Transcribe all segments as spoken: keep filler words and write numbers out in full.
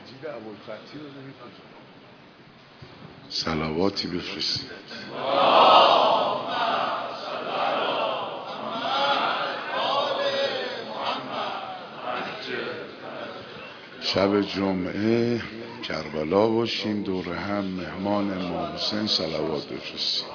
صلواتی بفرستید. شب جمعه کربلا باشیم، دور هم مهمان امام حسین صلوات بفرستیم.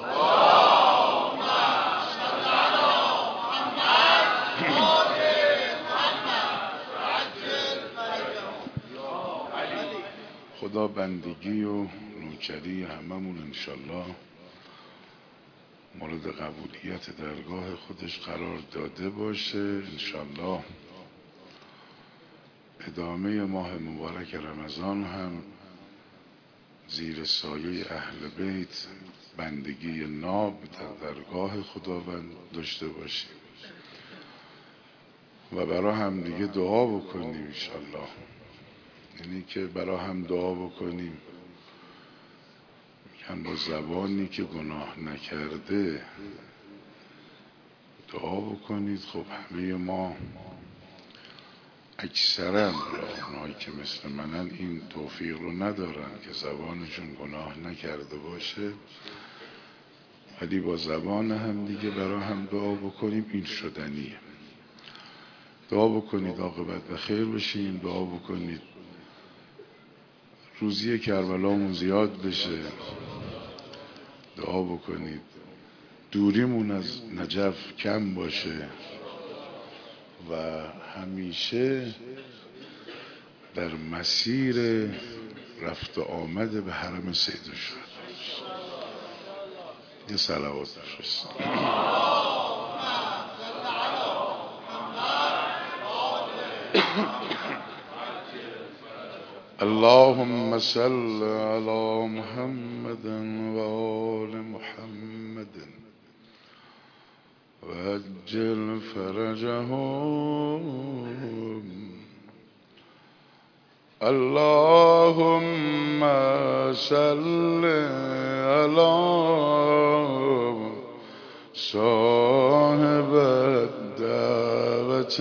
خدا بندگی و نوکری هممون انشالله مورد قبولیت درگاه خودش قرار داده باشه. انشالله ادامه ماه مبارک رمضان هم زیر سایه اهل بیت بندگی ناب در درگاه خداوند داشته باشیم و برای هم دیگه دعا بکنیم انشالله. یعنی که برای هم دعا بکنیم، میگن با زبانی که گناه نکرده دعا بکنید. خب همه ما اکثرا اونایی که مثل منن این توفیق رو ندارن که زبانشون گناه نکرده باشه، ولی با زبان هم دیگه برای هم دعا بکنیم این شدنیه. دعا بکنید عاقبت بخیر بشیم، دعا بکنید روزی کربلامون زیاد بشه، دعا بکنید دوریمون از نجف کم باشه و همیشه در مسیر رفت و آمد به حرم سید الشهدا یه صلوات بفرستید. اللهم صل على محمد وآل محمد وعجل فرجهم. اللهم صل على صاحب الدعوة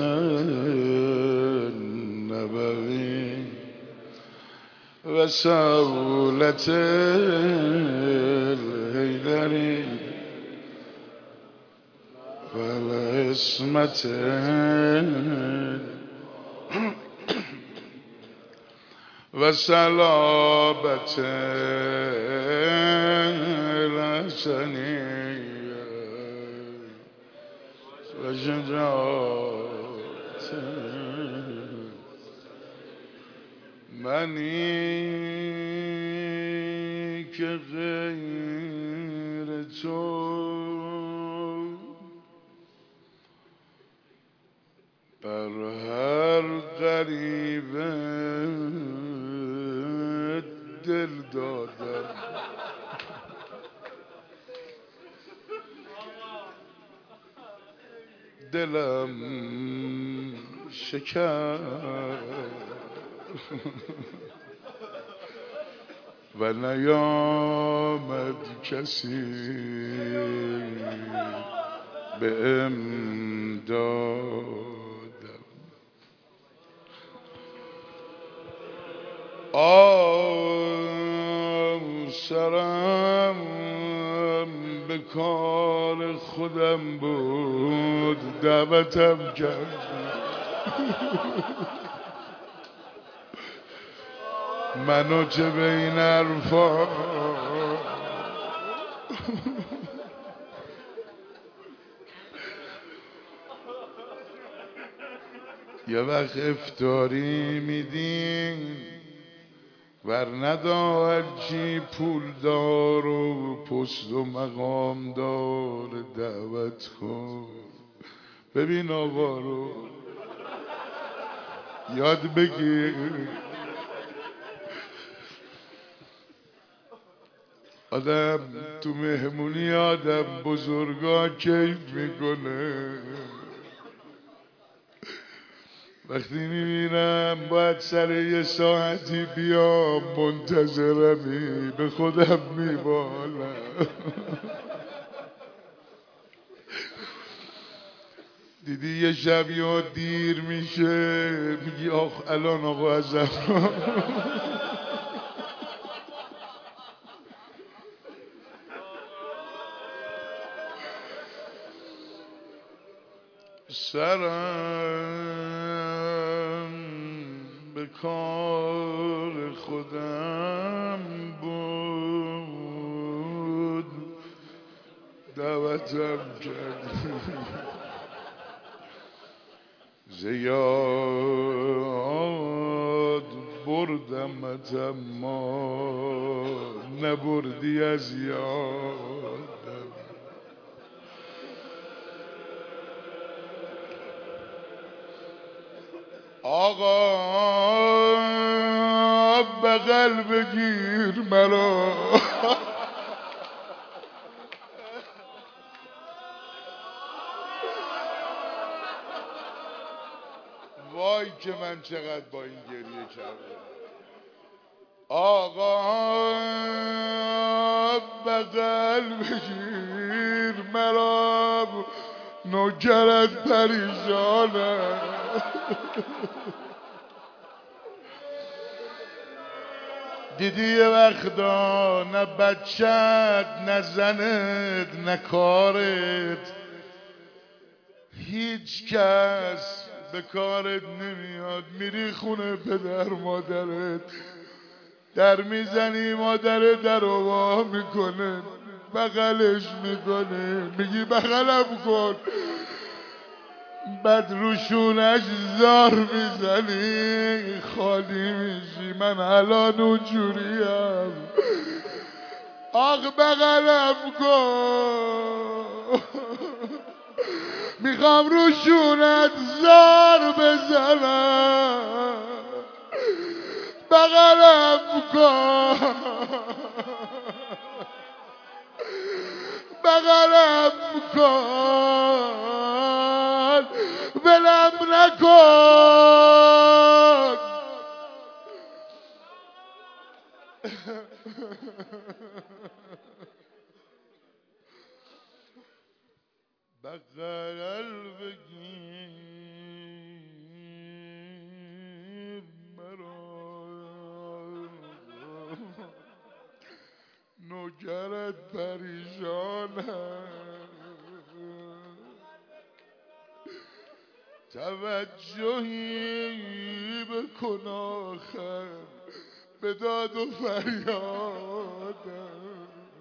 النبوي وسولة الحيدري والعصمة وسلابة الحسنية وشجاعة منی که غیر تو بر هر غریبه دل دادم. دلم شکر و نیامد کسی به امدادم. آه سرم به کار خودم بود دعوتم کرد، منو چه به این حرفا یه وقت افطاری میدین ور ندار چی پول دار و پست و مقام دار دعوت کن. ببین آقا رو یاد بگیر، آدم تو مهمونی آدم بزرگا کیف میکنه، وقتی میبینم باید سر یه ساعتی بیام منتظرمی به خودم میبالم. دیدی یه شب یا دیر میشه میگی آخ الان آقا ازم سرم به کار خودم بود دعوتم کرد زیاد بردمت اما نبردی از یادم آقا بغل بگیر مرا وای که من چقدر با این گریه کردم آقا بغل بگیر مرا نوکرت پریشانم دیدی یه وقتا نه بچت نه زنت نه کارت هیچ کس به کارت نمیاد میری خونه پدر مادرت در میزنی مادر در وا میکنه بغلش میکنه میگی بغلم کن بعد روشونش زار میزنی خالی میشی من الان اونجوریم آق بغلم کن میخوام روشونت زار بزنم بغلم کن بغلم کن ولم نکن بغل بگیر مرا نوکرت پریشانم توجهی بکن آخر به داد و فریادم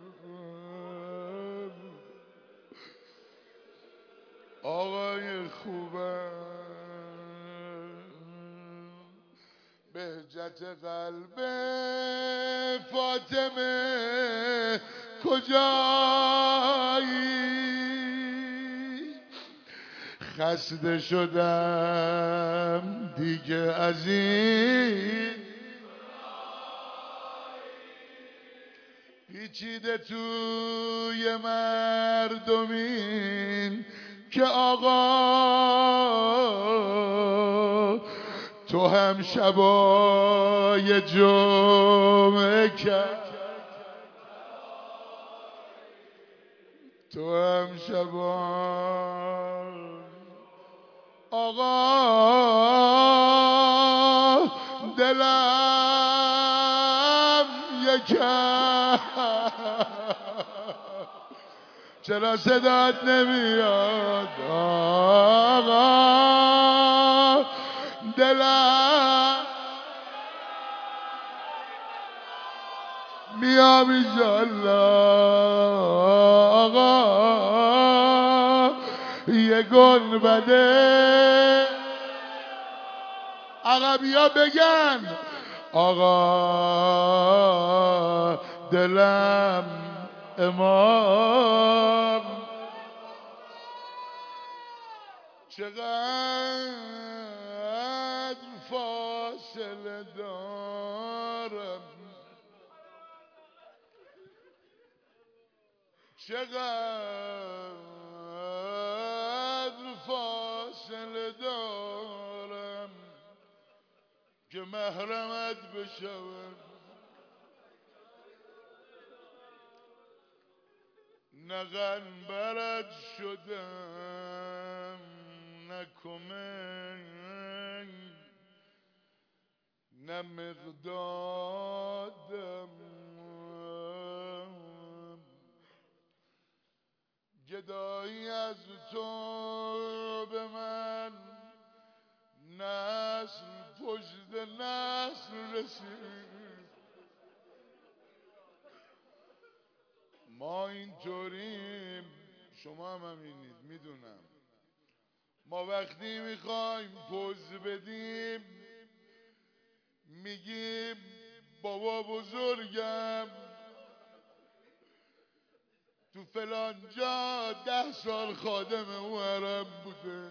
آقای خوبم بهجت قلب فاطمه کجایی خسته شدم دیگه از این پیچیده توی مردمین که آقا تو هم شبای جمعه کرد تو هم شبای آقا دلم یکم چرا صدات نمیاد آقا دلم میام ایشالله آقا یه گنبده عقبیا بگن آقا دلم امام چقدر فاصله دارم چقدر فاصله دارم که محرمت بشوم نغن برد شدم کمه نه مقدادم گدایی از تو به من نسل پشت نسل رسید. ما اینطوریم، شما هم همینید میدونم. ما وقتی میخوایم پوز بدیم میگیم بابا بزرگم تو فلان جا ده سال خادم او حرم بوده.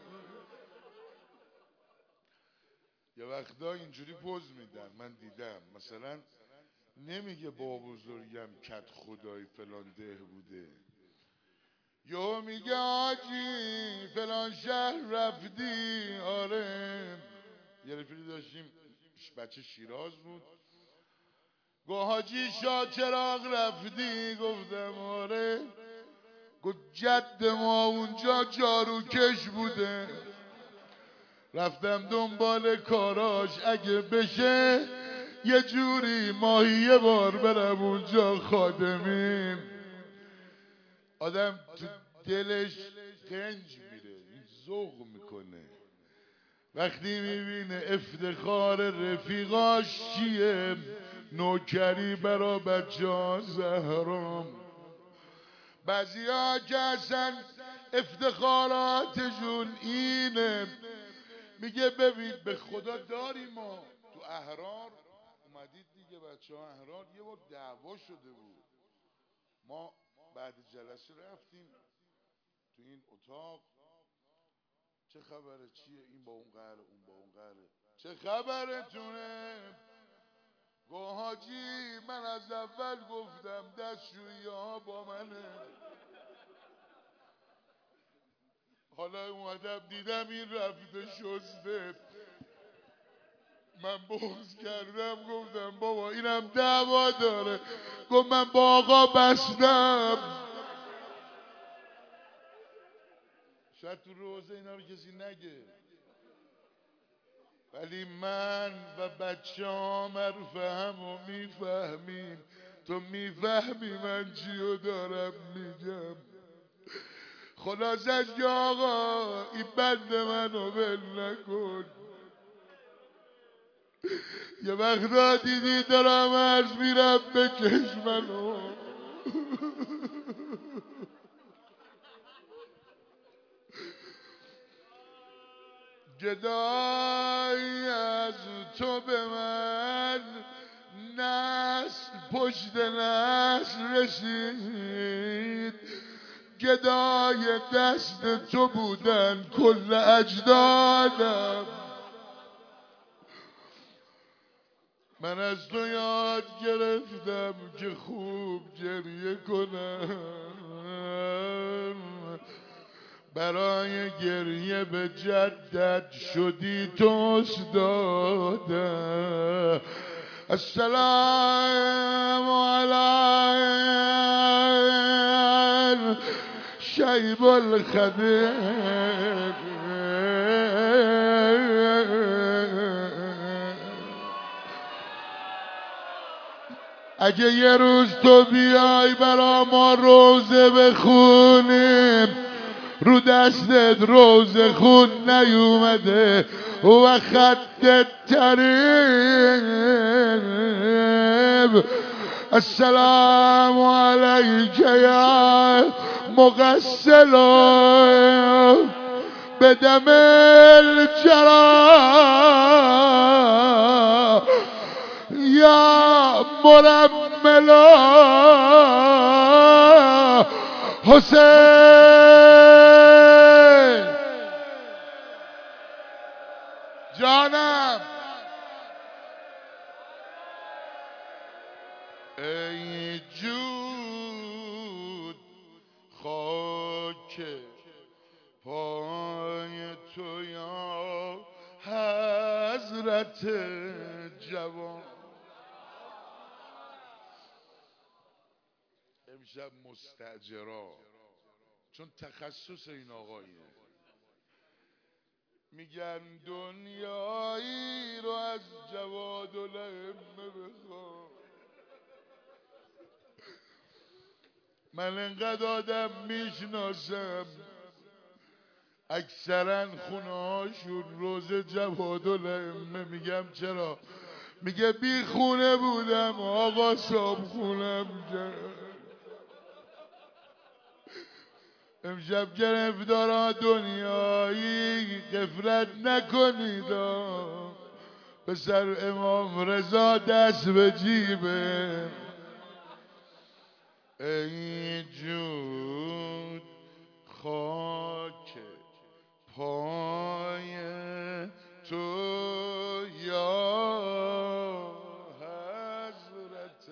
یه وقتا اینجوری پوز میدن، من دیدم. مثلا نمیگه بابا بزرگم کت خدای فلان ده بوده، یا میگه آجی فلان شهر رفتی. آره یه رفیقی داشتیم بچه شیراز بود، گفت حاجی شاه چراغ رفتی؟ گفتم آره. گفت جد ما اونجا جاروکش بوده، رفتم دنبال کاراش اگه بشه یه جوری ماهی یه بار برم اونجا خادمین. آدم تو دلش قنج میره، این ذوق میکنه وقتی میبینه افتخار رفیقاش چیه، نوکری برا بچه ها زهرام. بعضی ها که اصلا افتخاراتشون اینه، میگه ببین به خدا داریم. ما تو احرار اومدید دیگه، بچه ها احرار یه بار دعوا شده بود، ما بعد جلسه رفتیم تو این اتاق، چه خبره چیه، این با اون قهره اون با اون قهره، چه خبرتونه؟ گو حاجی من از اول گفتم دستشویی ها با منه، حالا اومدم دیدم این رفته شسته، من بغض کردم گفتم بابا اینم دعوا داره. گفت من با آقا بستم. شاید تو روزه اینا رو کسی نگه، ولی من و بچه ها مرفهم و میفهمیم. تو میفهمی من چیو دارم میگم. خلاصش که آقا این بند منو ول نکن. یه وقتا دیدی دارم عرض میرم بکش منو. گدایی از تو به من نسل پشت نسل رسید. گدای دست تو بودن کل اجدادم. من از تو یاد گرفتم که خوب گریه کنم، برای گریه به جدت شدی تو استاده. السلام علی شیب الخدر. اگه یه روز تو بیای برا ما روزه بخونیم، رو دستت روزه خون نیومده و خطت تریب. السلام علیک یا مغسل بدم الجرا یا مرملا حسین جانم. ای جود خاک پای تو یا حضرت جوان. امشب مستاجرا، چون تخصص این آقایه، میگن دنیایی رو از جوادالائمه بخوام. من انقدر آدم میشناسم اکثرا خونه هاشون روز جوادالائمه. میگم چرا؟ میگه بی خونه بودم آقا صاحب خونم کرد. امشب گرفتارا دنیایی غفلت نکنید، پسر امام رضا دست به جیبه. ای جود خاک پای تو یا حضرت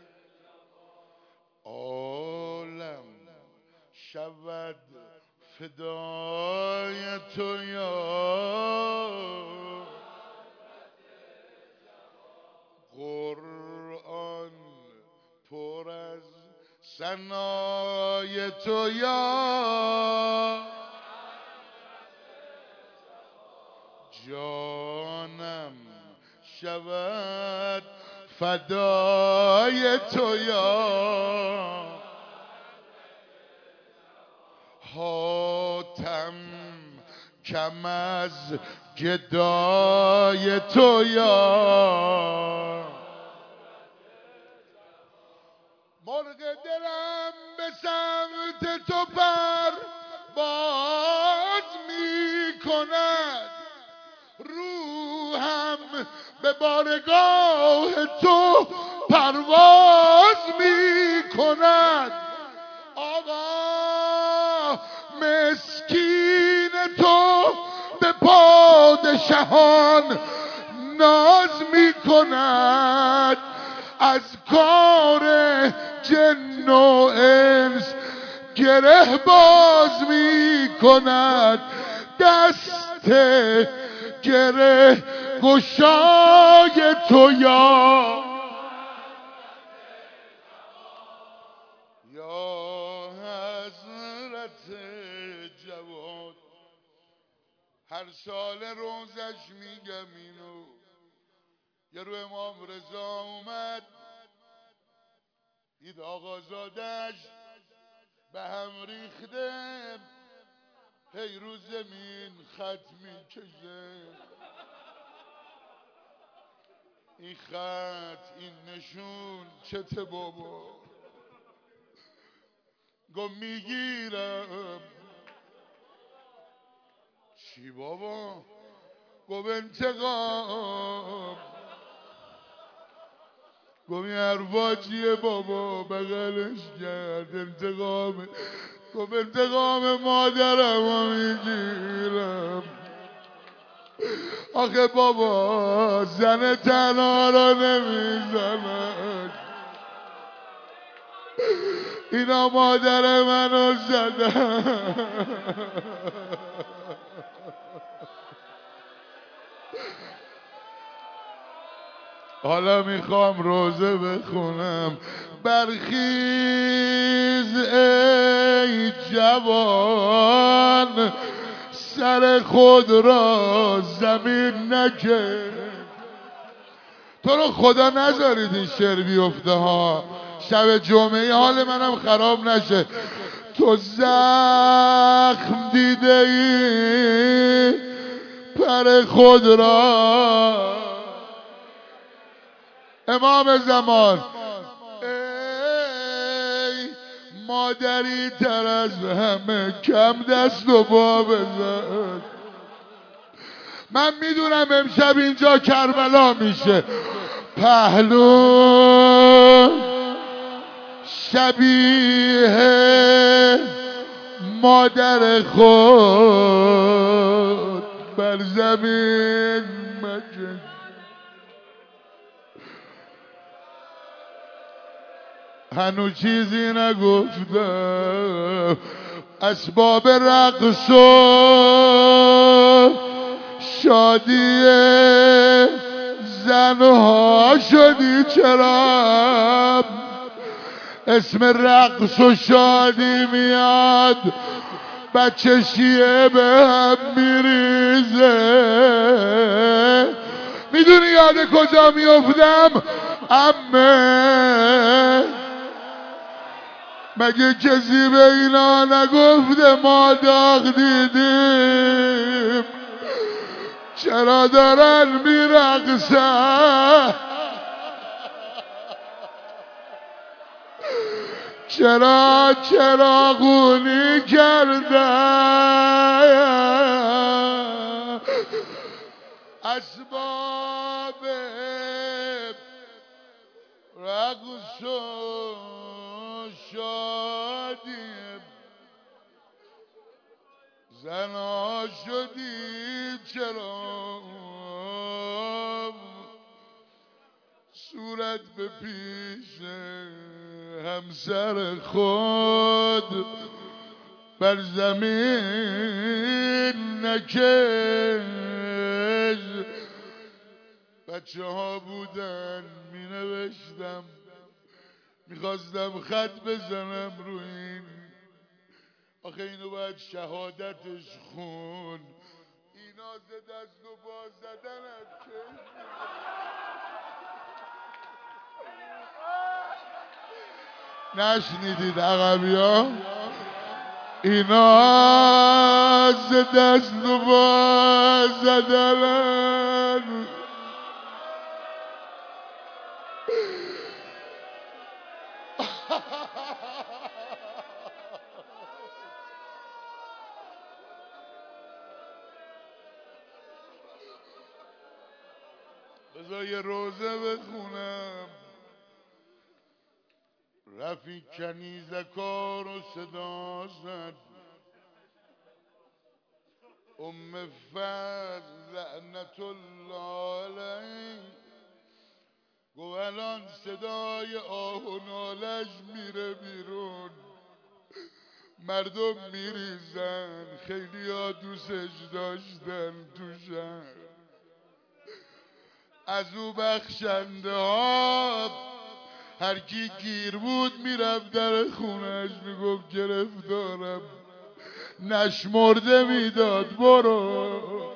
عالم شود فدای تو یا قرآن پر از ثنای تو یا جانم شود فدای تو یا حاتم کم از گدای تو یا مرغ دلم به سمت تو پر باز می کند، روحم به بارگاه تو پرواز می کند. آقا مسکین تو به پادشاهان ناز می کند، از کار جن و انس گره باز می کند. دست گره گشای تو یا یا حضرت جواد. هر سال روزش میگم اینو. یه رو امام رضا اومد دید آقازادش به هم ریخته، هی رو زمین خط میکشه. این خط این نشون چته بابا؟ گم میگیرم. چی بابا؟ گم انتقام. گم این حرفا چیه بابا؟ بغلش کرد انتقام. گم انتقام مادرم رو میگیرم. آخه بابا زن تنها را نمیزند، اینا مادر منو زدن. حالا میخوام روزه بخونم. برخیز ای جوان، سر خود را زمین نکن. تو رو خدا نذارید این شعر بیفته ها، شب جمعه حال منم خراب نشه. تو زخم دیده ای پر خود را. امام زمان ای مادری تر از همه کم دست و پا بزن. من میدونم امشب اینجا کربلا میشه. پهلو شبیه مادر خود بر زمین مکن. هنو چیزی نگفتم. اسباب رقص و شادی زنها شدی چرا؟ اسم رقص و شادی میاد بچه شیعه به هم میریزه. یاد کجا میافتم؟ عمه مگه کسی به اینا نگفته ما داغ دیدیم؟ چرا دارن میرقصن؟ چرا چراغونی کردن؟ اسباب رقص و شادیم زنا شدید چرا صورت به پیش همسر خود بر زمین نکش. بچه ها بودن می نوشتم میخواستم خط بزنم روی این، آخه اینو باید شهادتش خون. اینا ز دست و پا زدن از نشنیدید عقبی ها؟ اینا ز دست و پا زدن. بذار یه روزه بخونم. رفیق کنیزکار و صدا زد، ام فضل لعنت الله علیه گو الان صدای آه و نالش میره بیرون، مردم میریزن، خیلی ها دوستش داشتن تو شهر، از او بخشنده ها هر کی گیر بود میرفت در خونش میگفت گرفتارم، نشمرده میداد برو.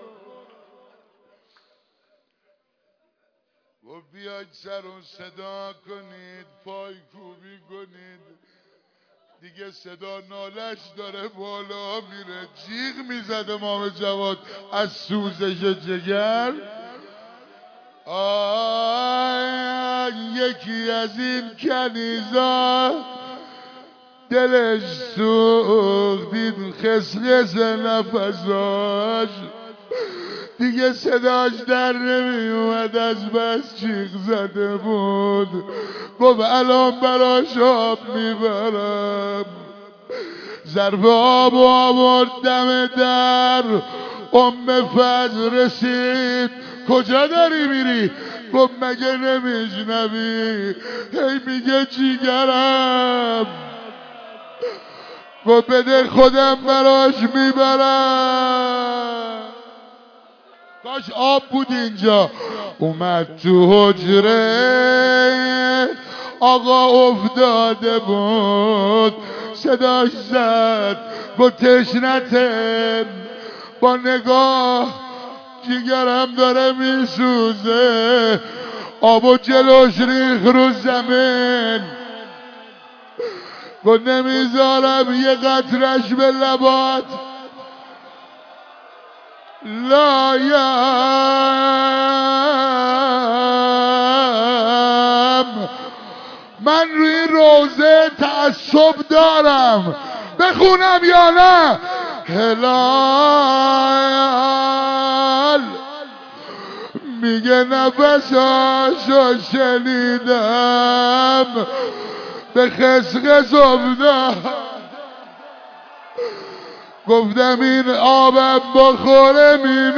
و بیاید سر و صدا کنید، پای کوبی کنید، دیگه صدا نالش داره بالا میره. جیغ میزد امام جواد از سوزش جگر. آی یکی از این کنیزا دلش سوخت، دید خسخس نفساش دیگه صداش در نمی اومد، از بس جیغ زده بود. گفت الان براش آب میبرم. ظرف آب و آورد دم در. ام فضل رسید، کجا داری میری؟ گفت مگه نمیشنوی هی میگه جیگرم. گفت بده خودم براش میبرم. کاش آب بود اینجا. اومد تو حجره، آقا افتاده بود، صداش زد گفت تشنته، با نگاه جیگرم داره میسوزه. آبو جلوش ریخ رو زمین، گفت نمیذارم یه قطرش به لبات لایم. من روی روزه تعصب دارم، بخونم یا نه؟ هلال میگه نفساشو شنیدم، به خسخس افتاد. گفتم این آبم بخوره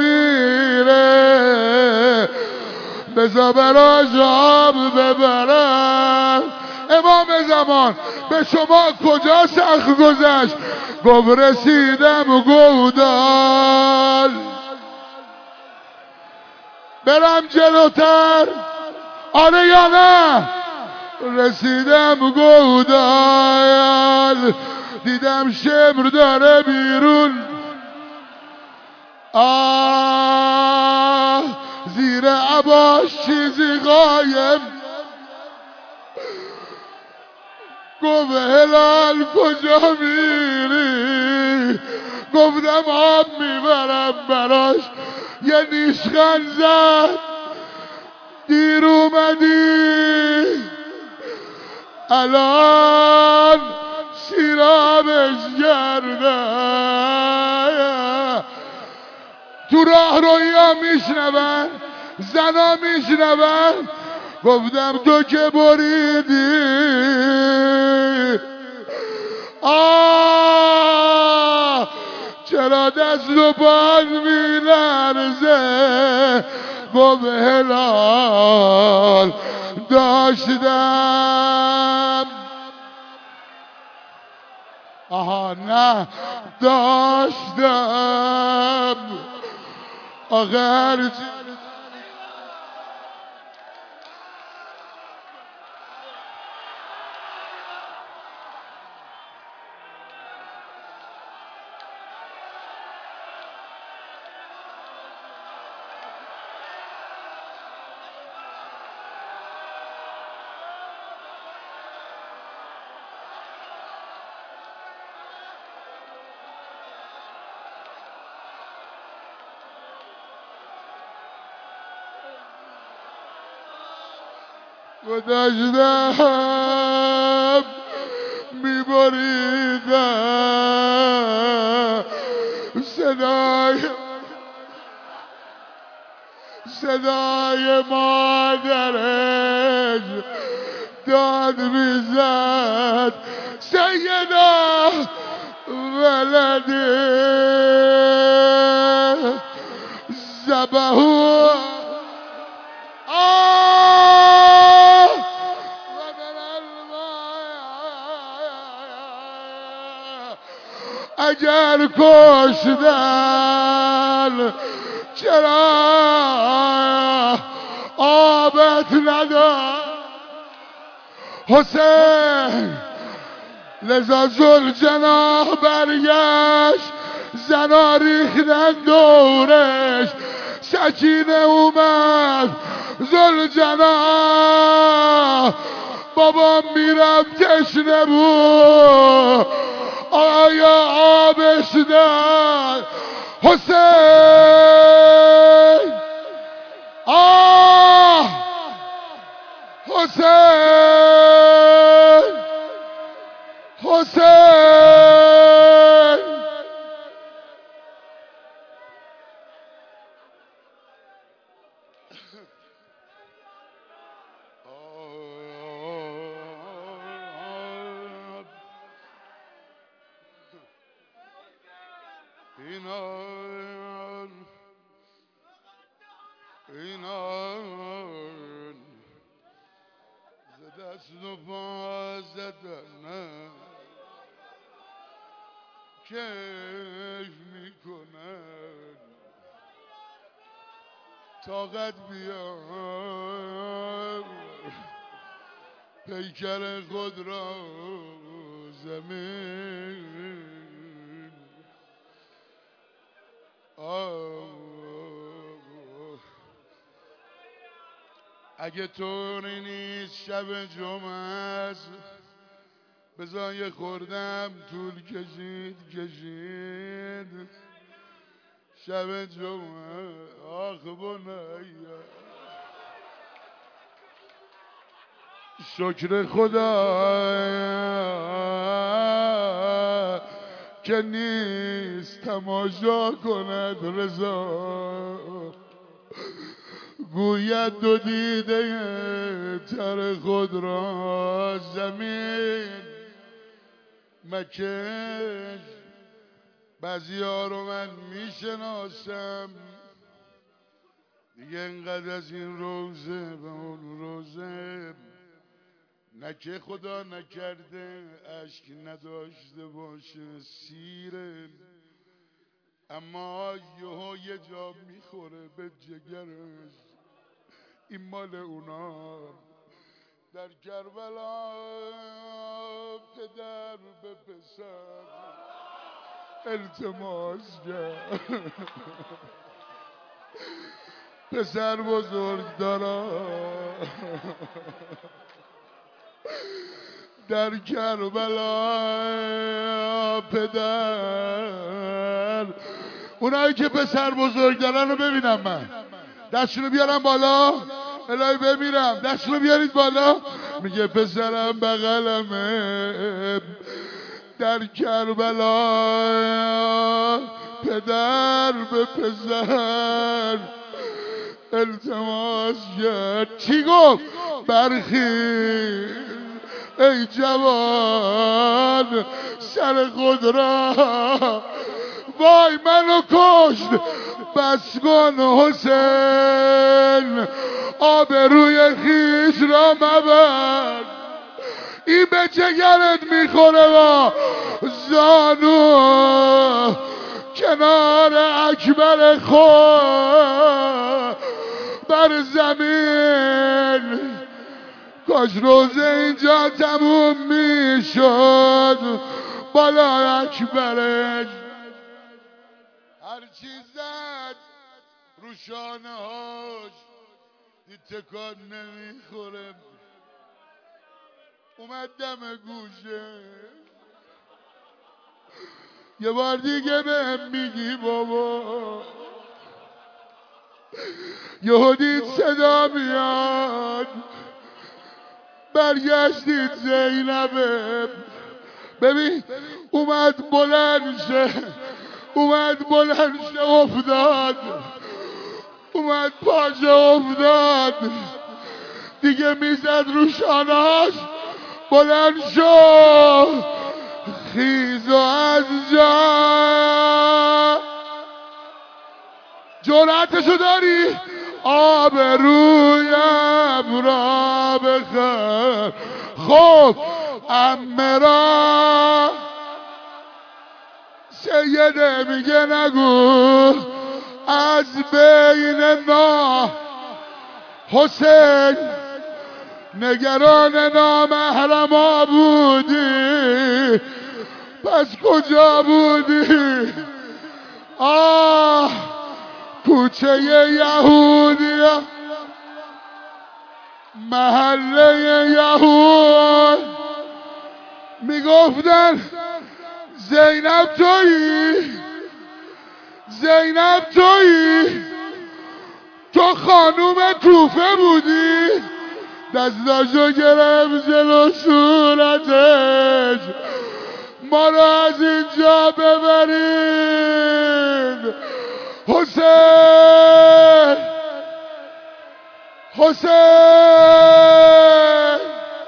میمیره، بذار براش آب ببرم. امام زمان به شما کجا سخت گذشت؟ گفت رسیدم گودال. برم جلوتر؟ آره یا نه؟ رسیدم گودال، دیدم شمر داره بیرون. آه زیر عباش چیزی قایم. گفت هلال کجا میری؟ گفتم آب میبرم براش. یه نیشخند زد دیر اومدی الان سیرابش کرده. تو راه رویا میشنون، زنا میشنون. گفتم تو که بریدی آه چرا دست و پات میلرزه؟ گفت هلال داشتم آها نه داشتم آخر گذاشتم میبریدم صدای صدای مادرش داد میزد سیدا ولدی زبهو آه اگر کشتن چرا آبت ندار حسین؟ لذا ذوالجناح برگشت، زنا ریختن دورش، سکینه اومد ذوالجناح بابام میرم تشنه بود آیا آبش داد؟ حسین آه حسین حسین اینان اینان ز دست و پا زدن کیف میکنن طاقت بیار پیکر خود را زمین آه اگه طوری نیست شب جمعه است بذار یه خوردم طول کشید کشید شب جمعه آخ بنایا شکر خدا که نیست تماشا کند رضا گوید دو دیده تر خود را زمین مکش بعضی ها رو من میشناسم دیگه انقدر از این روزه و اون روزه نکه خدا نکرده اشک نداشته باشه سیره اما یهو یه جا میخوره به جگرش این مال اونا در کربلا پدر به پسر التماس کرد پسر بزرگ دارم در کربلا پدر. اونایی که پسر بزرگ دارن رو ببینم من، دستشونو بیارم بالا، الهی بمیرم، دستشونو بیارید بالا. میگه پسرم بغلمه در کربلا پدر به پسر التماس کرد. چی گفت؟ برخیز ای جوان سر خود را، وای منو کشت بس کن حسین، آبروی خیش را مبر. این به جگرت میخوره و زانو کنار اکبر خود بر زمین. کاش روزه اینجا تموم میشد بالا اکبرش. هرچی زد رو شانه هاش دید تکان نمیخوره، اومد دم گوشه. یه بار دیگه بهم میگی بابا، یهو دید صدا میاد، برگشتید زینبه. ببین اومد بلند شه، اومد بلند شه افتاد، اومد پاشه افتاد دیگه، میزد رو شانهاش. بلند شو خیز و از جا، جرأتشو داری؟ آبرویم را بخر. خب عمه را سیده میگه نگو از بین نا حسین نگران نامحرما بودی، پس کجا بودی؟ آه کوچه یهودیا، محله یهود. میگفتن زینب تویی، زینب تویی، تو خانوم کوفه بودی. دستاشو گرفت جلو صورتش، ما رو از اینجا ببرید. حسین حسین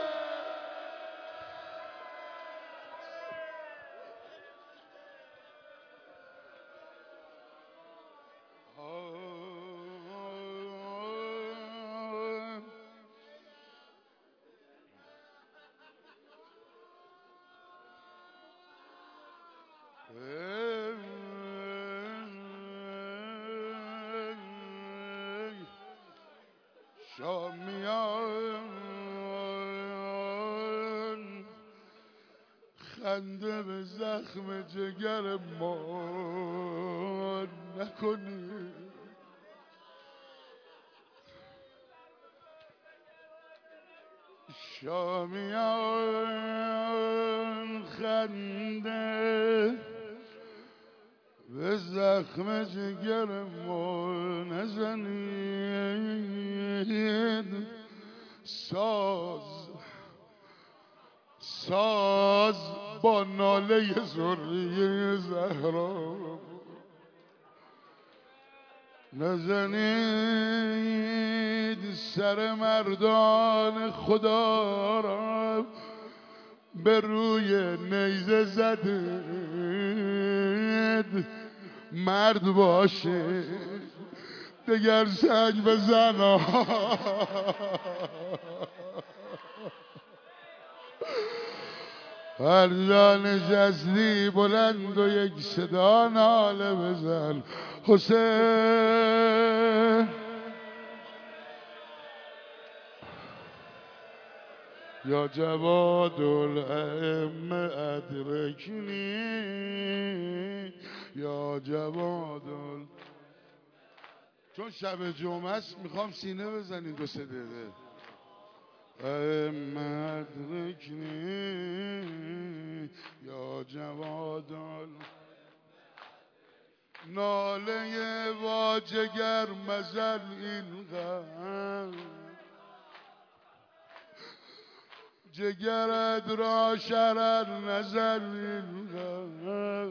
شامیان خنده به زخم جگر ما نکنی. شامیان خنده به زخم جگر ما نزنید. ساز ساز با ناله ذریه زهرا نزنید. سر مردان خدا را به روی نیزه زدید. مرد باشه دگر سنگ بزن. هر جا نشستی بلند و یک صدا ناله بزن. حسین یا جواد الائمه ادرکنی، یا جواد چون شب جمعه است میخوام سینه بزنیم دو سه دقیقه. مدرکنی یا جوادال ناله واجگر مزل این غم جگرت را شرر نزل این غم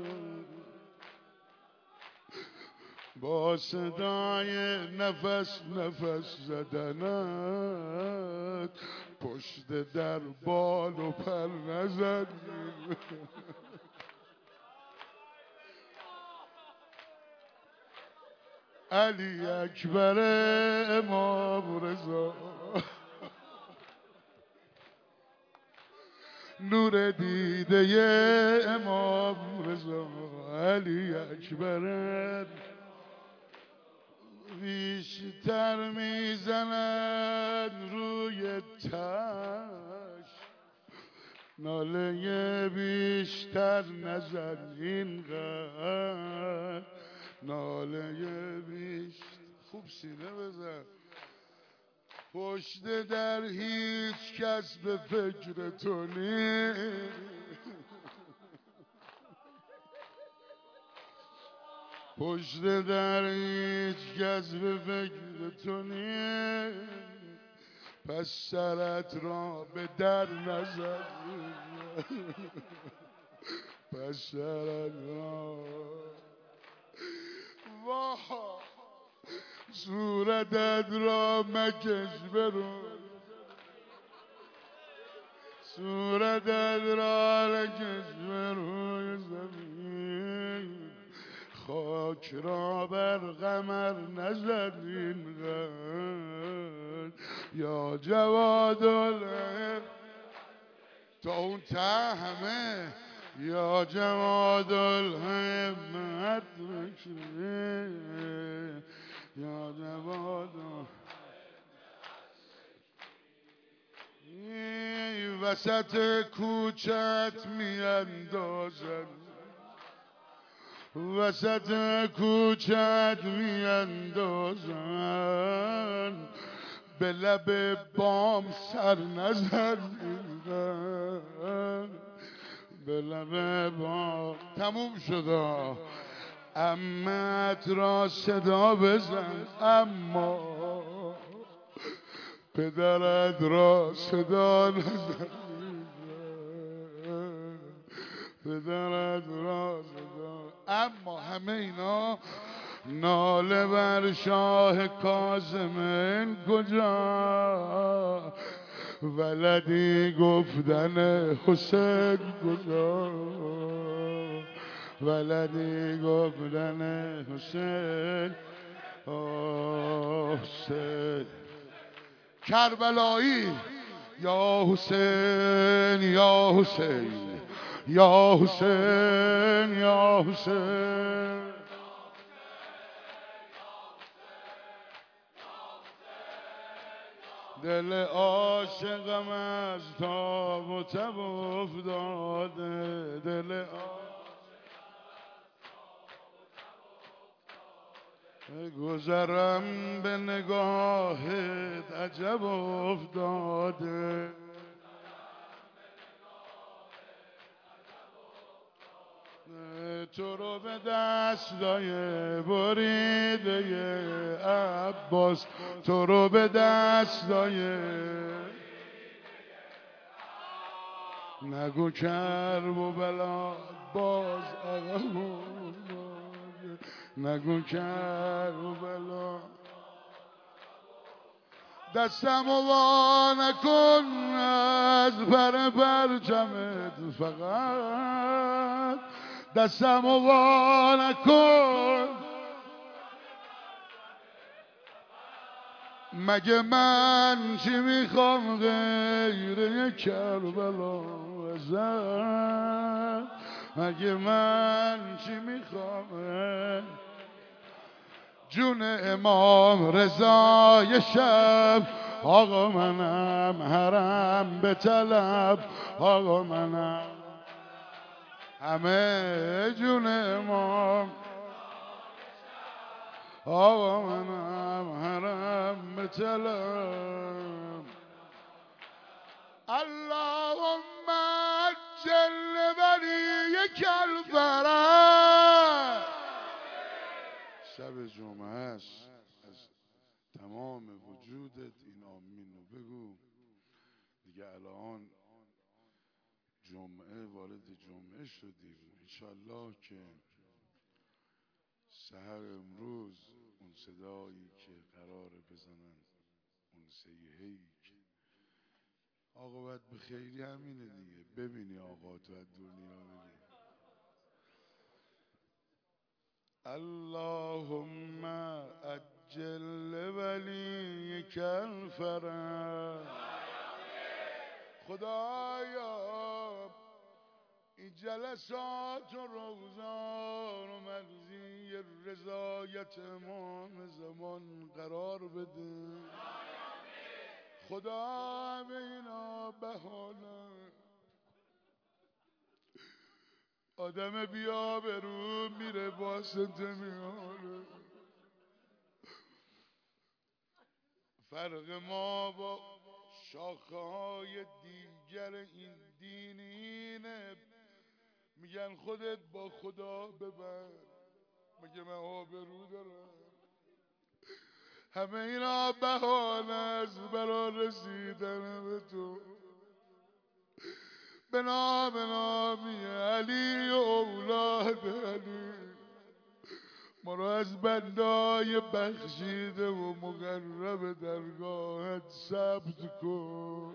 با صدای نفس نفس زدنت پشت در بال و پر نزد علی اکبر امام رضا نور دیده امام رضا علی اکبر بیشتر میزند روی تش ناله بیشتر نزد اینقدر ناله بیشتر خوب سینه بزن پشت در هیچ کس به فکر تو نیست پشت در هیچ کس به فکر تو نیست پس سرت را به در نزد پس سرت را واه صورتت را مکش برو صورتت را مکش برو زمین خاک را بر قمر نزد اینقدر یا جواد الحق تا اون ته همه یا جواد الحمد یا جواد این وسط کوچت میاندازن وسط کوچت میاندازن به لب بام سر نزن به لب بام تموم شد عمت را صدا بزن اما پدرت را صدا نزن پدرت را صدا اما همه اینا ناله بر شاه کاظم کجا ولدی گفتن حسین کجا ولدی گفتن حسین حسین کربلایی یا حسین یا حسین یا حسین یا حسین دل عاشقم از تاب و تب افتاده دل گذرم به نگاهت عجب افتاده تو رو به دستای بریده عباس تو رو به دستای نگو کرب و بلا باز عقب نگو کرب و بلا دستم و وا نکن از پر پرچمت فقط دستم و وا نکن مگه من چی میخوام غیر یک کربلا ازت مگه من چی میخوام جون امام رضا یه شب آقا منم حرم به طلب آقا منم همه جون امام آقا منم طلب اللهم عجل ولیک الفرج. شب جمعه است، از تمام وجودت این آمین رو بگو دیگه. الان جمعه وارد جمعه شدیم، انشالله که سحر امروز اون صدایی که قراره بزنن، اون سیحه‌ای که عاقبت به خیری همینه دیگه. ببینی آقا تو از دنیا ببینی. اللهم عجل ولیک الفرج. خدایا این جلسات و روزان و مرزی رضایت امام زمان قرار بده. خدا همه اینا بهانه آدم بیا برو میره واسطه میاره. فرق ما با شاخه های دیگر این دین اینه، میگن خودت با خدا ببر، مگه من آبرو دارم؟ همه اینا بهانه است برای رسیدن به تو. به نام نامی علی و اولاد علی ما رو از بندای بخشیده و مقرب درگاهت ثبت کن.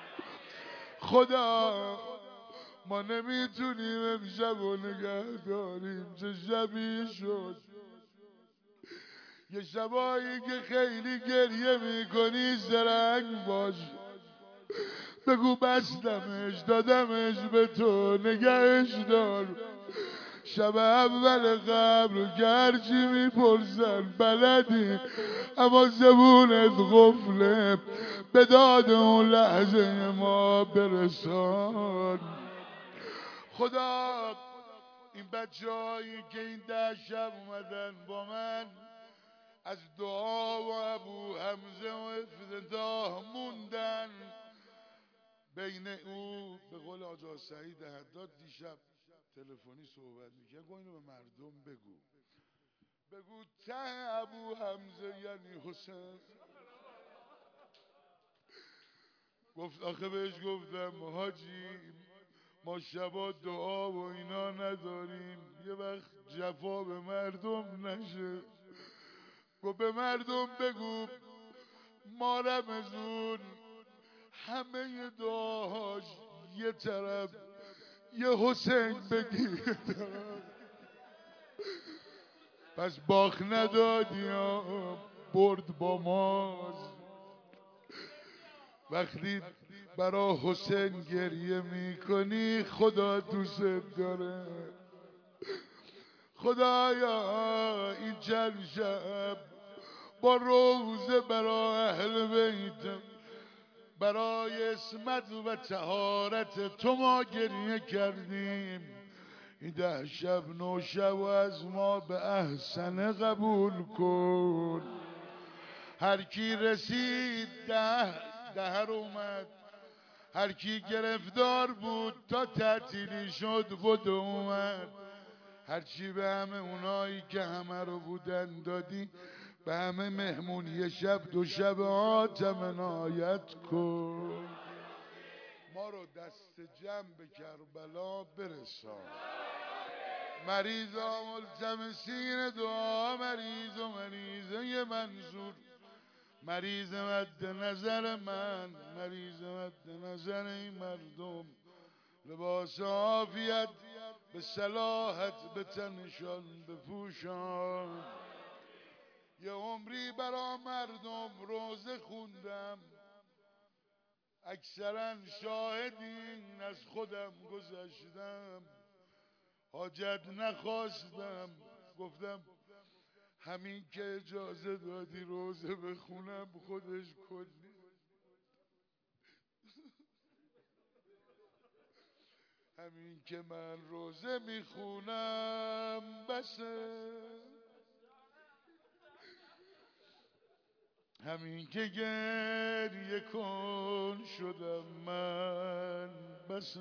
خدا ما نمیتونیم امشب و نگه داریم، چه شبی شد. یه شبایی که خیلی گریه میکنی زرنگ باش، بگو بستمش دادمش به تو نگهش دار. شب اول قبر گرچی میپرسن بلدی اما زبونت غفله، به داد اون لحظه ما برسان. خدا این بچه هایی که این ده شب اومدن با من از دعا و ابو حمزه و افتتاح موندن، بین او به قول آجا سعید حداد دیشب تلفنی صحبت میکنه، گو اینو به مردم بگو، بگو ته ابو حمزه یعنی حسین. گفت آخه بهش گفتم حاجی ما شبا دعا و اینا نداریم، یه وقت جفا به مردم نشه. گفت به مردم بگو ما رمزون همه دعاهاش یه طرف یه حسین بگی. پس باخ ندادی یا برد با ماست. وقتی برا حسین گریه میکنی خدا دوست داره. خدایا این چند شب با روزه برا اهل بیت، برای اسمت و طهارت تو ما گریه کردیم. این ده شب نو شب و از ما به احسن قبول کن. هر کی رسید ده دهر اومد، هر کی گرفتار بود تا تعطیلی شد بود اومد. هرچی به همه اونایی که همه رو بودن دادی، به همه مهمون یه شب دو شب آتم عنایت کن. ما رو دست جمع به کربلا برسان. مریضا ملتمسین دعا، مریض و مریضه منصور، مریض مد نظر من، مریض مد نظر این مردم، لباس عافیت به صلاحت به تنشان بپوشان. یه عمری برا مردم روزه خوندم، اکثرا شاهدین از خودم گذشتم، حاجت نخواستم، گفتم همین که اجازه دادی روزه بخونم خودش کلی. همین که من روزه میخونم بسه، همین که گریه کن شدم من بس،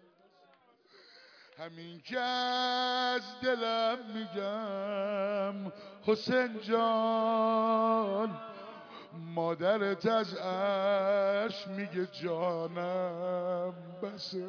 همین که از دلم میگم حسین جان، مادرت از عرش میگه جانم بسه.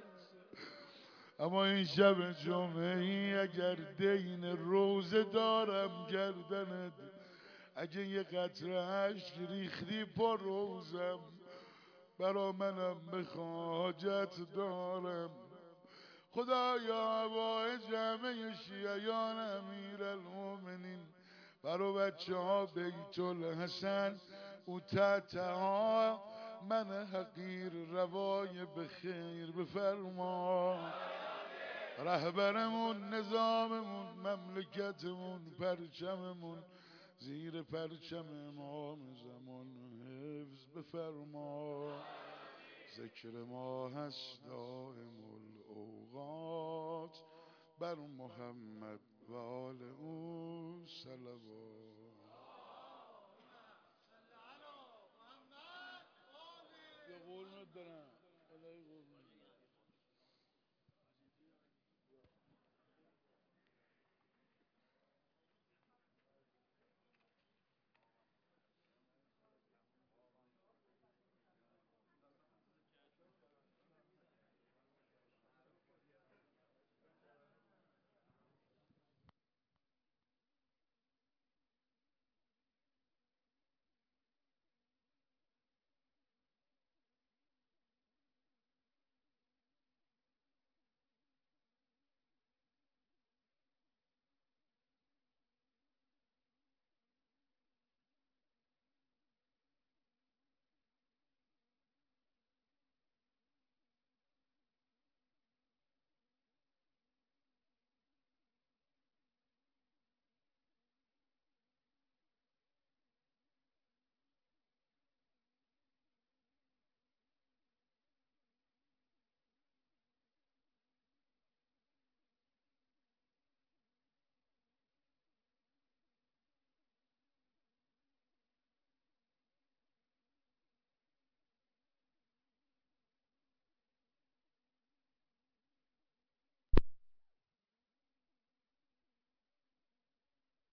اما این شب جمعه ای اگر دین روزه دارم گردنت، اگه یه قطره اشک ریختی پا روزم، برا منم به حاجت دارم. خدایا هوای جمعه شیعیان امیر المومنین برا بچه ها بیت الحسن او تحتها من حقیر روای بخیر بفرما. رهبرمون، نظاممون، مملکتمون، پرچممون زیر پرچم امام زمان حفظ بفرما. ذکر ما هست دائم الاوقات، بر محمد و آل او صلوات. یه قرمت دارم